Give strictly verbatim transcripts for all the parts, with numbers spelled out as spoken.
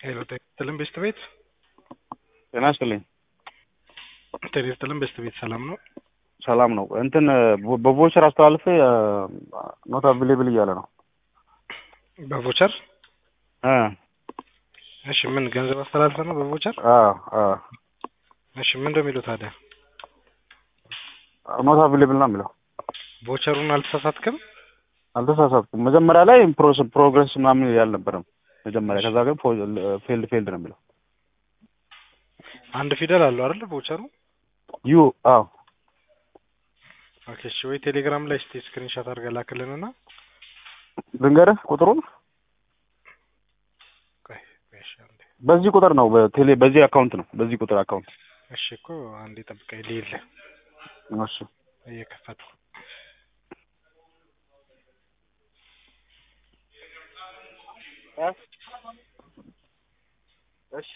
ሄሎ ጤና ቤስት ቤት ጤና ይስጥልኝ። ጤና ቤስት ቤት ሰላም ነው? ሰላም ነው። እንትን በቮቸር አስተላልፌ ኖት አቬሌብል እያለ ነው። በቮቸር እ እሺ ምን ገንዘብ አስተላልፈ ነው በቮቸር? አዎ አዎ። እሺ ምን እንደሚለው ታዲያ? ኖት አቬሌብል ነው የሚለው። ቮቸሩን አልተሳሳትክም? አልተሳሳትኩም። መጀመሪያ ላይ ፕሮሰስ ፕሮግረስ ምናምን ያልነበረም መጀመሪያ፣ ከዛ ግን ፌልድ ፌልድ ነው የሚለው። አንድ ፊደል አለው አይደል ቮቸሩ? ዩ አዎ። ኦኬ እሺ ወይ ቴሌግራም ላይ እስቲ ስክሪንሾት አድርገህ ላክልንና ልንገርህ ቁጥሩን። ቆይ እሺ አንዴ በዚህ ቁጥር ነው በቴሌ በዚህ አካውንት ነው በዚህ ቁጥር አካውንት። እሺ እኮ አንዴ ጠብቀኝ ልይልህ። እሺ እየከፈትኩ እሺ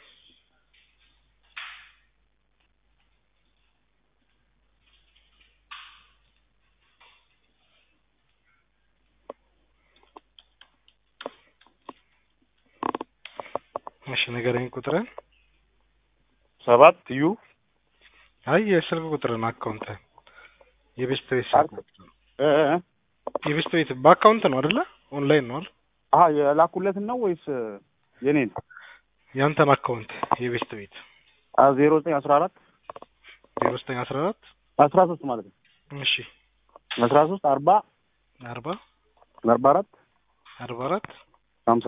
እሺ ንገረኝ ቁጥርን። ሰባት ዩ አይ የስልክ ቁጥርን አካውንት የቤስት ቤት ስልክ ቁጥር እ እ የቤስት ቤት በአካውንት ነው አይደለ? ኦንላይን ነው አይደል? አሃ የላኩለትን ነው ወይስ የኔን? ያንተን አካውንት የቤስት ቤት አ ዜሮ ዘጠኝ አስራ አራት ዜሮ ዘጠኝ አስራ አራት አስራ ሶስት ማለት ነው። እሺ አስራ ሶስት አርባ አርባ አርባ አራት አርባ አራት ሀምሳ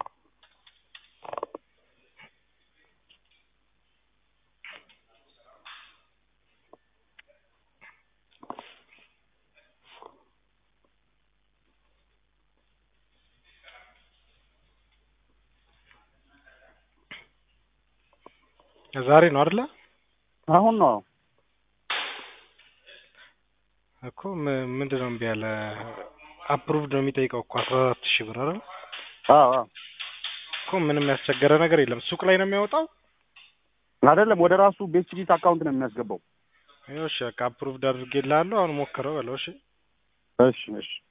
ዛሬ ነው አይደለ? አሁን ነው እኮ ምንድን ነው እምቢ ያለ? አፕሩቭድ ነው የሚጠይቀው እኮ አስራ አራት ሺህ ብር አይደል? አዎ አዎ እኮ ምንም ያስቸገረ ነገር የለም። ሱቅ ላይ ነው የሚያወጣው አይደለም፣ ወደ ራሱ ቤስት ቤት አካውንት ነው የሚያስገባው። እሺ በቃ አፕሩቭድ አድርጌልሃለሁ። አሁን ሞክረው በለው። እሺ እሺ እሺ